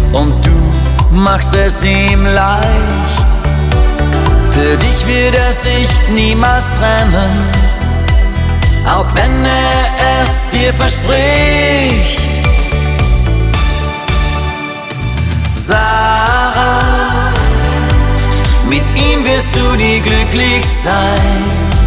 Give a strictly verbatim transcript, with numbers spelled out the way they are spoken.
und du machst es ihm leicht. Für dich wird er sich niemals trennen, auch wenn er es dir verspricht. Sarah, mit ihm wirst du nie glücklich sein.